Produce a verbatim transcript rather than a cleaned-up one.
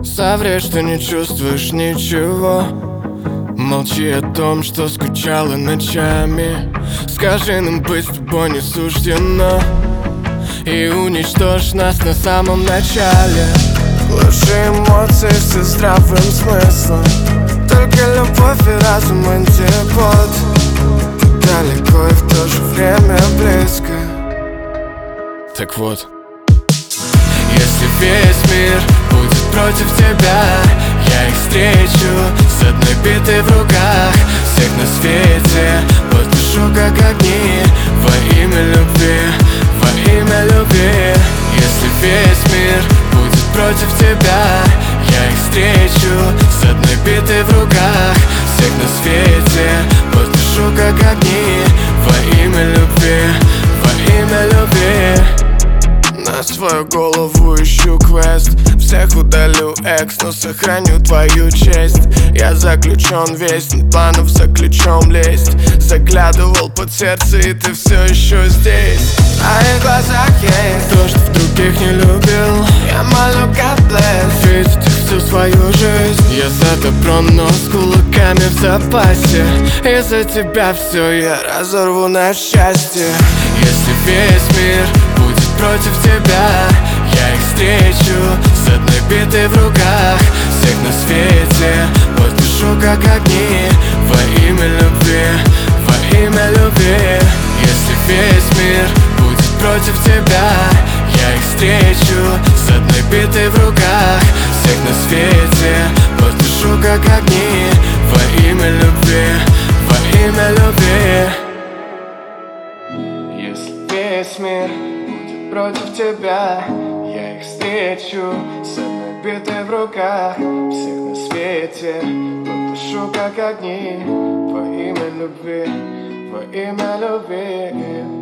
Соври, что не чувствуешь ничего. Молчи о том, что скучала ночами. Скажи нам, быть с тобой не суждено, и уничтожь нас на самом начале. Глуши эмоции со здравым смыслом. Только любовь и разум антипод. Ты далеко и в то же время близко. Так вот, если весь мир будет против тебя, я их встречу с одной битой в руках. Всех на свете потушу как огни во имя любви, во имя любви. Если весь мир будет против тебя, я их встречу с одной битой в руках. Всех на свете потушу как огни во имя любви, во имя любви. На свою голову ищу квест. Всех удалю экс, но сохраню твою честь. Я заключен весь, нет планов за ключом лезть. Заглядывал под сердце, и ты все еще здесь. В твоих глазах есть то, что в других не любил. Я молю God bless видеть их всю свою жизнь. Я за добро, но с кулаками в запасе. Из-за тебя все я разорву на счастье. Если весь мир будет против тебя, я их встречу с одной битой в руках. Всех на свете потушу как огни во имя любви, во имя любви. Если весь мир будет против тебя, я их встречу с одной битой в руках. Всех на свете потушу как огни во имя любви, во имя любви. Если весь мир будет против тебя, я их встречу с одной битой в руках. Всех на свете потушу как огни во имя любви, во имя любви.